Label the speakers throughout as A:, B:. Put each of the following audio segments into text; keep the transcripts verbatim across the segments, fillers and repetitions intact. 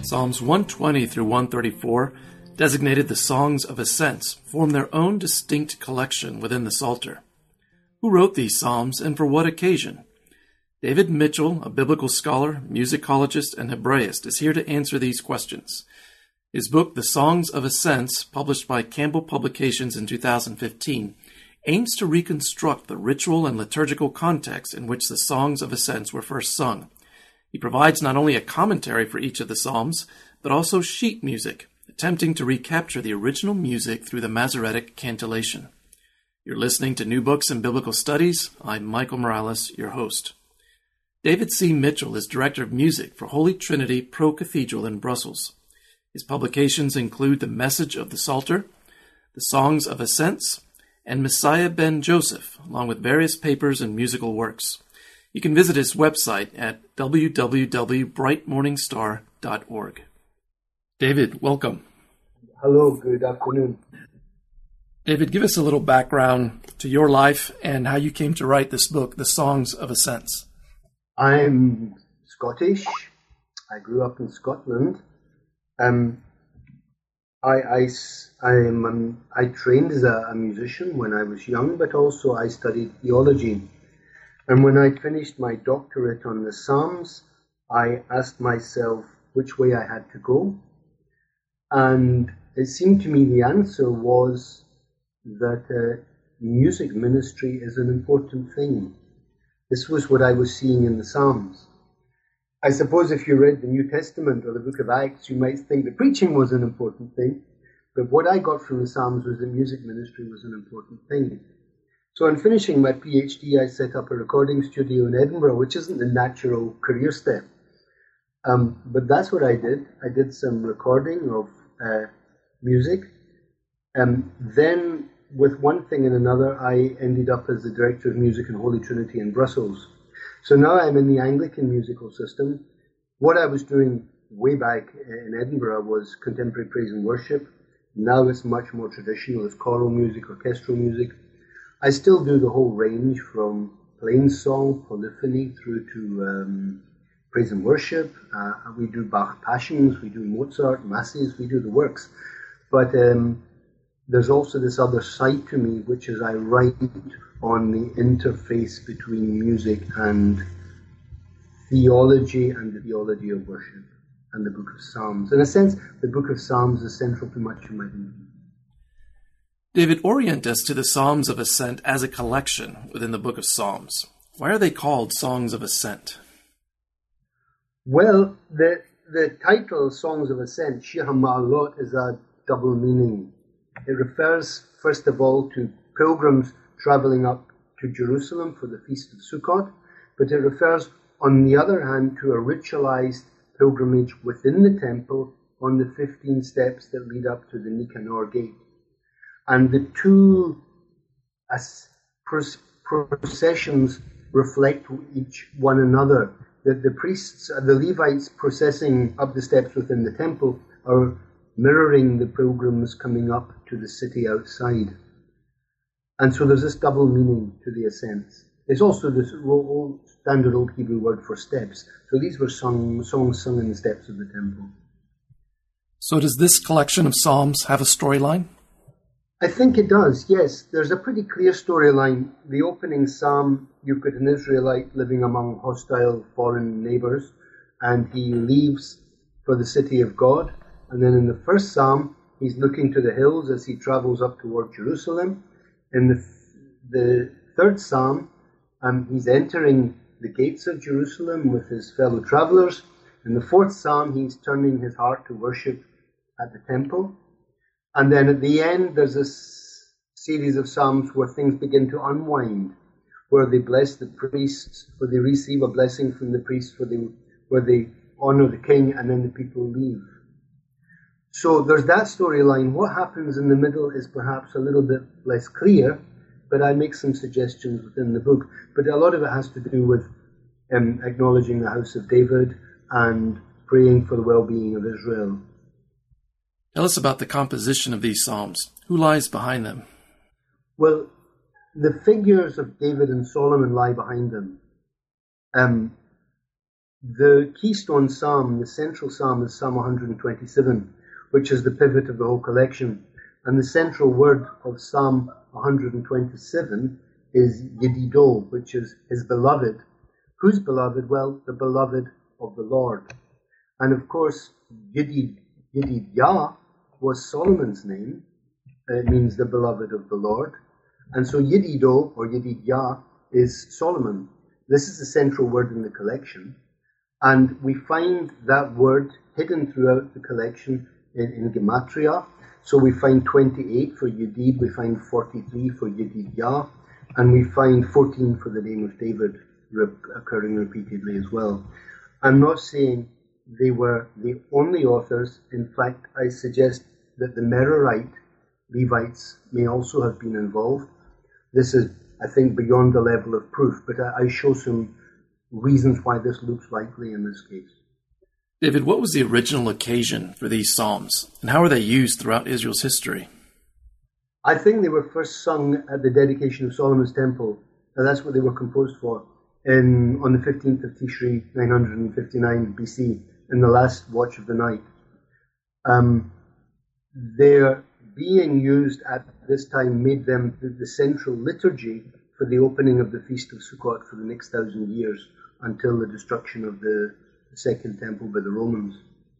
A: Psalms one twenty through one thirty-four, designated the Songs of Ascents, form their own distinct collection within the Psalter. Who wrote these psalms and for what occasion? David Mitchell, a biblical scholar, musicologist, and Hebraist, is here to answer these questions. His book, The Songs of Ascents, published by Campbell Publications in two thousand fifteen, aims to reconstruct the ritual and liturgical context in which the Songs of Ascents were first sung. He provides not only a commentary for each of the psalms, but also sheet music, attempting to recapture the original music through the Masoretic cantillation. You're listening to New Books in Biblical Studies. I'm Michael Morales, your host. David C. Mitchell is Director of Music for Holy Trinity Pro Cathedral in Brussels. His publications include The Message of the Psalter, The Songs of Ascents, and Messiah ben Joseph, along with various papers and musical works. You can visit his website at w w w dot bright morning star dot org. David, welcome.
B: Hello, good afternoon.
A: David, give us a little background to your life and how you came to write this book, The Songs of Ascents.
B: I'm Scottish. I grew up in Scotland. Um, I, I, I, am, um, I trained as a, a musician when I was young, but also I studied theology. And when I finished my doctorate on the Psalms, I asked myself which way I had to go. And it seemed to me the answer was that uh, music ministry is an important thing. This was what I was seeing in the Psalms. I suppose if you read the New Testament or the book of Acts, you might think that preaching was an important thing. But what I got from the Psalms was that music ministry was an important thing. So in finishing my PhD, I set up a recording studio in Edinburgh, which isn't the natural career step. Um, but that's what I did. I did some recording of uh, music. Um, then, with one thing and another, I ended up as the Director of Music in Holy Trinity in Brussels. So now I'm in the Anglican musical system. What I was doing way back in Edinburgh was contemporary praise and worship. Now it's much more traditional. It's choral music, orchestral music. I still do the whole range from plain song, polyphony, through to um, praise and worship. Uh, we do Bach Passions, we do Mozart, Masses, we do the works. But um, there's also this other side to me, which is I write on the interface between music and theology and the theology of worship and the book of Psalms. In a sense, the book of Psalms is central to much of my thinking.
A: David, orient us to the Psalms of Ascent as a collection within the book of Psalms. Why are they called Songs of Ascent?
B: Well, the the title Songs of Ascent, Shir HaMa'alot, is a double meaning. It refers, first of all, to pilgrims traveling up to Jerusalem for the Feast of Sukkot, but it refers, on the other hand, to a ritualized pilgrimage within the temple on the fifteen steps that lead up to the Nicanor gate. And the two as processions reflect each one another. That the priests, the Levites processing up the steps within the temple are mirroring the pilgrims coming up to the city outside. And so there's this double meaning to the ascents. There's also this old, standard old Hebrew word for steps. So these were sung, songs sung in the steps of the temple.
A: So does this collection of psalms have a storyline?
B: I think it does, yes. There's a pretty clear storyline. The opening psalm, you've got an Israelite living among hostile foreign neighbors, and he leaves for the city of God. And then in the first psalm, he's looking to the hills as he travels up toward Jerusalem. In the, the third psalm, um, he's entering the gates of Jerusalem with his fellow travelers. In the fourth psalm, he's turning his heart to worship at the temple. And then at the end, there's a s- series of psalms where things begin to unwind, where they bless the priests, where they receive a blessing from the priests, where they, where they honor the king, and then the people leave. So there's that storyline. What happens in the middle is perhaps a little bit less clear, but I make some suggestions within the book. But a lot of it has to do with um, acknowledging the house of David and praying for the well-being of Israel.
A: Tell us about the composition of these psalms. Who lies behind them?
B: Well, the figures of David and Solomon lie behind them. Um, The keystone psalm, the central psalm, is Psalm one hundred twenty-seven, which is the pivot of the whole collection. And the central word of Psalm one hundred twenty-seven is Yedido, which is his beloved. Whose beloved? Well, the beloved of the Lord. And of course, Yedid, Yedidyah was Solomon's name. It means the beloved of the Lord. And so Yedido, or Yedidyah, is Solomon. This is the central word in the collection. And we find that word hidden throughout the collection in, in Gematria. So we find twenty-eight for Yedid, we find forty-three for Yedidyah, and we find fourteen for the name of David re- occurring repeatedly as well. I'm not saying they were the only authors. In fact, I suggest that the Merarite Levites may also have been involved. This is, I think, beyond the level of proof, but I, I show some reasons why this looks likely in this case.
A: David, what was the original occasion for these psalms, and how are they used throughout Israel's history?
B: I think they were first sung at the dedication of Solomon's temple, and that's what they were composed for, in, on the fifteenth of Tishri, nine hundred fifty-nine B C, in the last watch of the night. Um, their being used at this time made them the, the central liturgy for the opening of the Feast of Sukkot for the next thousand years, until the destruction of the Second Temple by the Romans.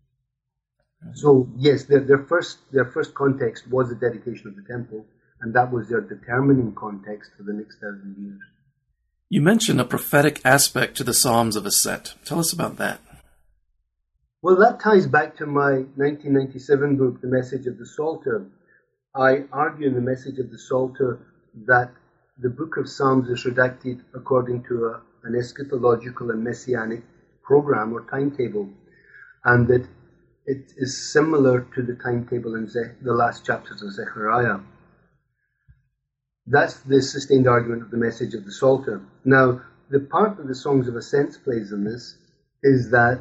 B: So yes, their, their first their first context was the dedication of the temple, and that was their determining context for the next thousand years.
A: You mentioned a prophetic aspect to the Psalms of Ascent. Tell us about that.
B: Well, that ties back to my nineteen ninety-seven book, The Message of the Psalter. I argue in The Message of the Psalter that the book of Psalms is redacted according to a, an eschatological and messianic program or timetable, and that it is similar to the timetable in Ze- the last chapters of Zechariah. That's the sustained argument of the Message of the Psalter. Now, the part that the Songs of Ascent plays in this is that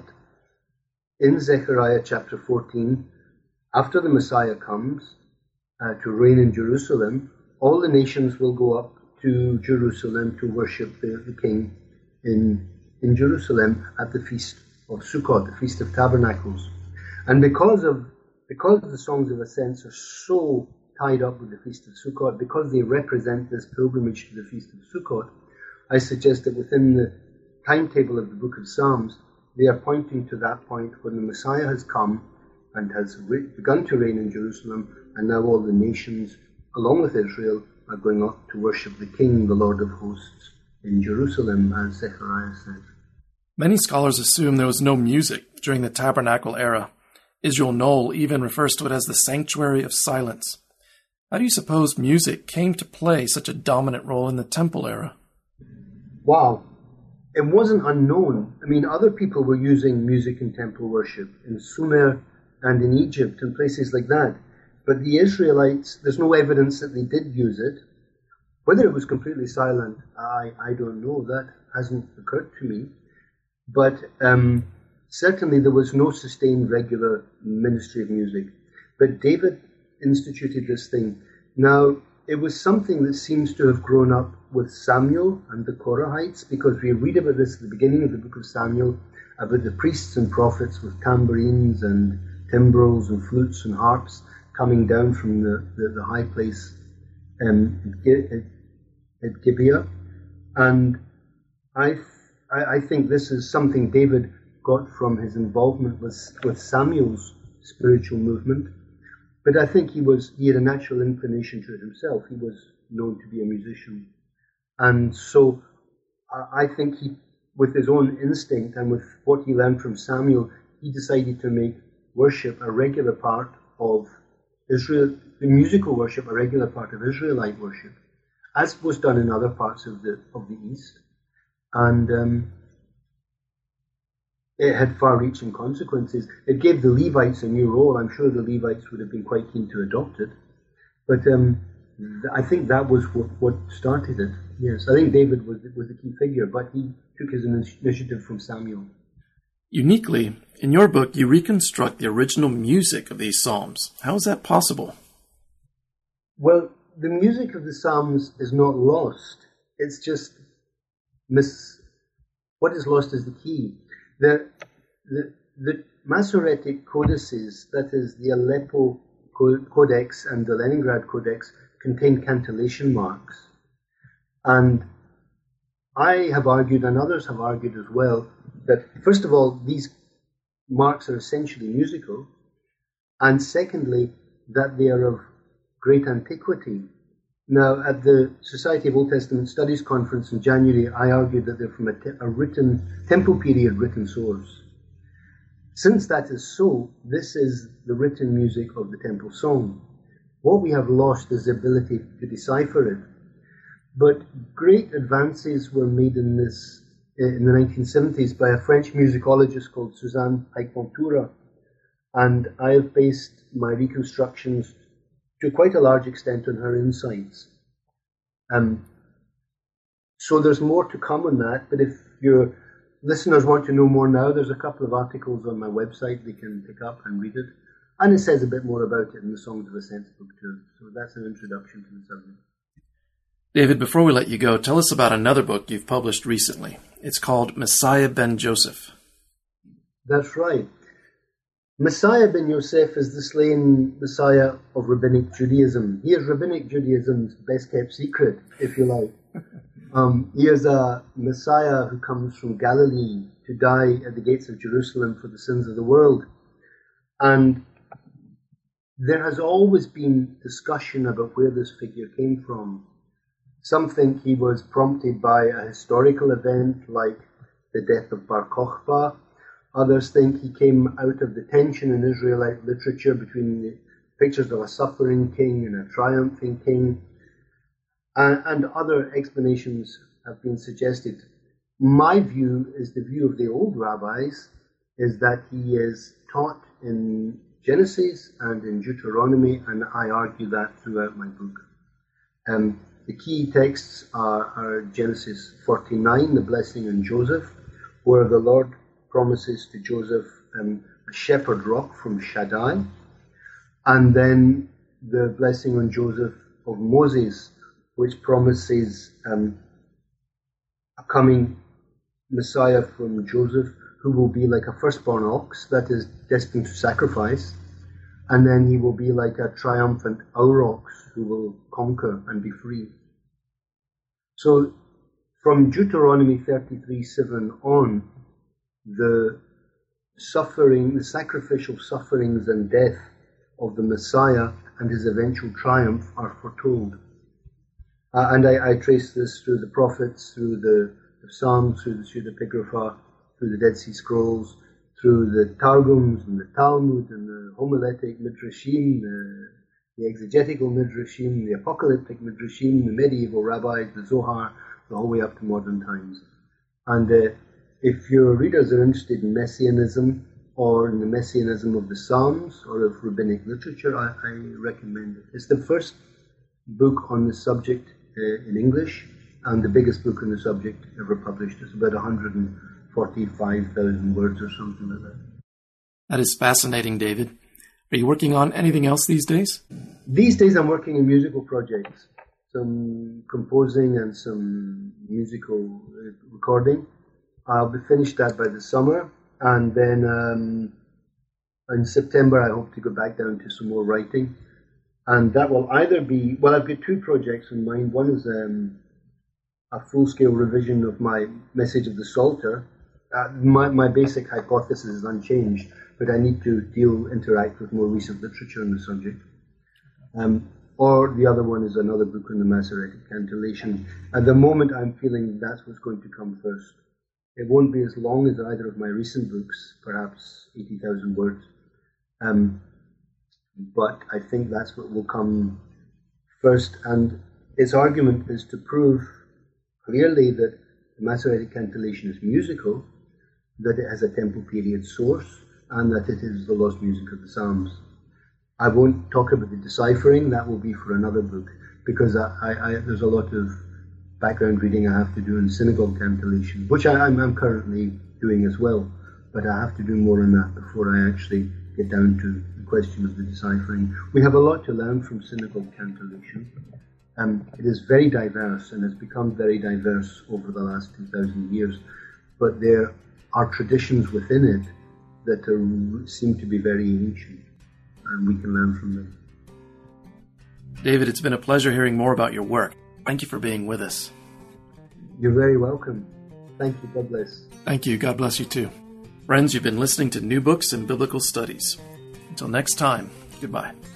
B: in Zechariah chapter fourteen, after the Messiah comes uh, to reign in Jerusalem, all the nations will go up to Jerusalem to worship the, the King in, in Jerusalem at the Feast of Sukkot, the Feast of Tabernacles. And because of because the Songs of Ascent are so tied up with the Feast of Sukkot, because they represent this pilgrimage to the Feast of Sukkot, I suggest that within the timetable of the Book of Psalms, they are pointing to that point when the Messiah has come and has re- begun to reign in Jerusalem, and now all the nations, along with Israel, are going up to worship the King, the Lord of hosts, in Jerusalem, as Zechariah says.
A: Many scholars assume there was no music during the Tabernacle era. Israel Knoll even refers to it as the sanctuary of silence. How do you suppose music came to play such a dominant role in the Temple era?
B: Wow. It wasn't unknown. I mean, other people were using music in temple worship in Sumer and in Egypt and places like that. But the Israelites, there's no evidence that they did use it. Whether it was completely silent, I, I don't know. That hasn't occurred to me. But um, certainly there was no sustained regular ministry of music. But David instituted this thing. Now, it was something that seems to have grown up with Samuel and the Korahites, because we read about this at the beginning of the book of Samuel, about the priests and prophets with tambourines and timbrels and flutes and harps coming down from the, the, the high place um, at, at Gibeah. And I, I think this is something David got from his involvement with, with Samuel's spiritual movement. But I think he was he had a natural inclination to it himself. He was known to be a musician. And so I think he, with his own instinct and with what he learned from Samuel, he decided to make worship a regular part of Israel, the musical worship a regular part of Israelite worship, as was done in other parts of the of the East. And um, it had far-reaching consequences. It gave the Levites a new role. I'm sure the Levites would have been quite keen to adopt it. But um, th- I think that was what, what started it. Yes, I think David was, was the key figure, but he took his initiative from Samuel.
A: Uniquely, in your book, you reconstruct the original music of these psalms. How is that possible?
B: Well, the music of the Psalms is not lost. It's just mis. What is lost is the key. The, the, the Masoretic codices, that is the Aleppo Codex and the Leningrad Codex, contain cantillation marks. And I have argued, and others have argued as well, that first of all, these marks are essentially musical, and secondly, that they are of great antiquity. Now, at the Society of Old Testament Studies conference in January, I argued that they're from a, te- a written, temple period written source. Since that is so, this is the written music of the temple song. What we have lost is the ability to decipher it. But great advances were made in this in the nineteen seventies by a French musicologist called Suzanne Pike-Ventura, and I have based my reconstructions to quite a large extent on her insights. Um, so there's more to come on that, but if your listeners want to know more now, there's a couple of articles on my website they can pick up and read it, and it says a bit more about it in the Songs of Ascent book too. So that's an introduction to the subject.
A: David, before we let you go, tell us about another book you've published recently. It's called Messiah ben Joseph.
B: That's right. Messiah ben Yosef is the slain Messiah of Rabbinic Judaism. He is Rabbinic Judaism's best-kept secret, if you like. Um, he is a Messiah who comes from Galilee to die at the gates of Jerusalem for the sins of the world. And there has always been discussion about where this figure came from. Some think he was prompted by a historical event like the death of Bar Kokhba. Others think he came out of the tension in Israelite literature between the pictures of a suffering king and a triumphing king. And, and other explanations have been suggested. My view is the view of the old rabbis, is that he is taught in Genesis and in Deuteronomy, and I argue that throughout my book. Um, The key texts are, are Genesis forty-nine, the blessing on Joseph, where the Lord promises to Joseph um, a shepherd rock from Shaddai, and then the blessing on Joseph of Moses, which promises um, a coming Messiah from Joseph who will be like a firstborn ox that is destined to sacrifice, and then he will be like a triumphant aurochs who will conquer and be free. So from Deuteronomy thirty-three seven on, the suffering, the sacrificial sufferings and death of the Messiah and his eventual triumph are foretold. Uh, and I, I trace this through the prophets, through the, the Psalms, through the pseudepigrapha, through the Dead Sea Scrolls, through the Targums and the Talmud and the homiletic midrashim, the, the exegetical midrashim, the apocalyptic midrashim, the medieval rabbis, the Zohar, the whole way up to modern times. And uh, if your readers are interested in Messianism or in the Messianism of the Psalms or of rabbinic literature, I, I recommend it. It's the first book on the subject uh, in English and the biggest book on the subject ever published. It's about one hundred forty-five thousand words or something like that.
A: That is fascinating, David. Are you working on anything else these days?
B: These days I'm working in musical projects, some composing and some musical recording. I'll be finished that by the summer, and then um, in September I hope to go back down to some more writing. And that will either be, well, I've got two projects in mind. One is um, a full-scale revision of my Message of the Psalter. Uh, my, my basic hypothesis is unchanged, but I need to deal, interact with more recent literature on the subject. Um, or the other one is another book on the Masoretic cantillation. At the moment, I'm feeling that's what's going to come first. It won't be as long as either of my recent books, perhaps eighty thousand words. Um, but I think that's what will come first. And its argument is to prove clearly that the Masoretic cantillation is musical, that it has a temple period source, and that it is the lost music of the Psalms. I won't talk about the deciphering, that will be for another book, because I, I, I, there's a lot of background reading I have to do in synagogue cantillation, which I, I'm, I'm currently doing as well, but I have to do more on that before I actually get down to the question of the deciphering. We have a lot to learn from synagogue cantillation. Um, it is very diverse and has become very diverse over the last two thousand years, but there are traditions within it that are, seem to be very ancient, and we can learn from them.
A: David, it's been a pleasure hearing more about your work. Thank you for being with us.
B: You're very welcome. Thank you. God bless.
A: Thank you. God bless you too. Friends, you've been listening to New Books in Biblical Studies. Until next time, goodbye.